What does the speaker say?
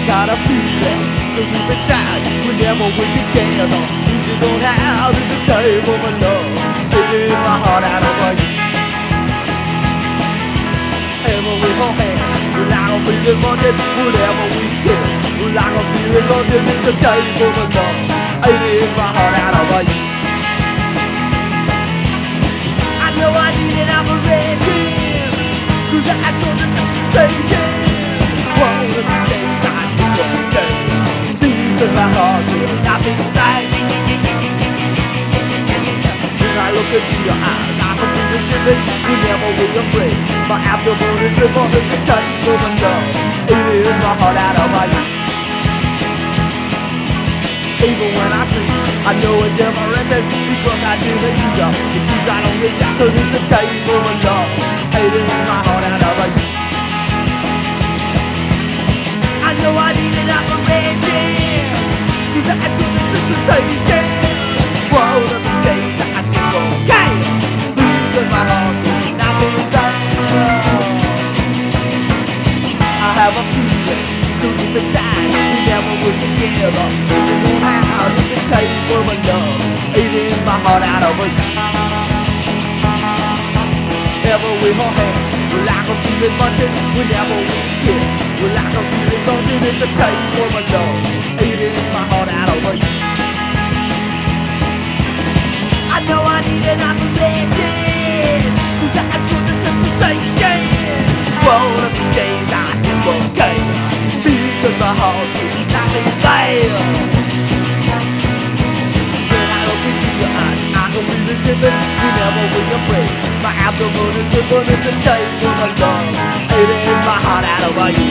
got a feeling so deep inside, whenever we're together, we just don't have this type of a love. It is my heart out over you. Ever we hold hands, we like a feeling wanted. Whenever we kiss, we like a feeling wanted. It's a type of a love. It is my heart out over you. I know I need an operation, 'cause I know the sensation. One of these days I just won't stay, because my heart will not be right. When I look into your eyes, I can feel it slipping. Whenever we embrace, my abdomen is shivering. It's a type of a love. It is my heart out of my youth. Even when I sleep, I know it's never resting, because I dream of you, love. It keeps on the top, so it's a type of a love. It is my heart out of my youth. I know I need an operation, 'cause I do this sensation. One of these days I just won't care, because my heart will not be there. I have a feeling so deep inside, whenever we're together, we just won't have this type of a love. It is my heart out over you. Ever we hold hands, we like a feeling wanted. Whenever we kiss, we like a feeling wanted. It's a type of a love. It is my heart out over you. I know I need an operation, 'cause I do the sensation. One of these days I just won't care, because my heart will not be there. When I look into your eyes, I can feel it slipping. Whenever we embrace, my abdomen is shivering. It's a type of a love. It is my heart out over you.